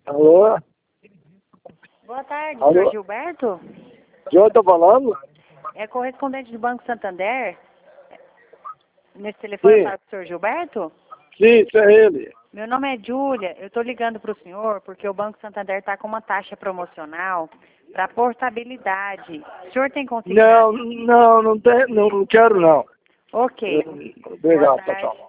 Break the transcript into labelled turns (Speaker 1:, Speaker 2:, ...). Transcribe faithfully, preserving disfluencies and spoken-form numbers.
Speaker 1: Alô?
Speaker 2: Boa tarde,
Speaker 1: Alô?
Speaker 2: senhor Gilberto.
Speaker 1: De onde eu tô falando?
Speaker 2: É correspondente do Banco Santander. Nesse telefone
Speaker 1: Sim.
Speaker 2: fala com o senhor Gilberto?
Speaker 1: Sim, isso é ele.
Speaker 2: Meu nome é Júlia. Eu estou ligando para o senhor porque o Banco Santander está com uma taxa promocional para portabilidade. O senhor tem conseguido?
Speaker 1: Não, não, não, tem, não, não quero não.
Speaker 2: Ok.
Speaker 1: Obrigado,
Speaker 2: Boa
Speaker 1: tchau,
Speaker 2: tarde.
Speaker 1: tchau.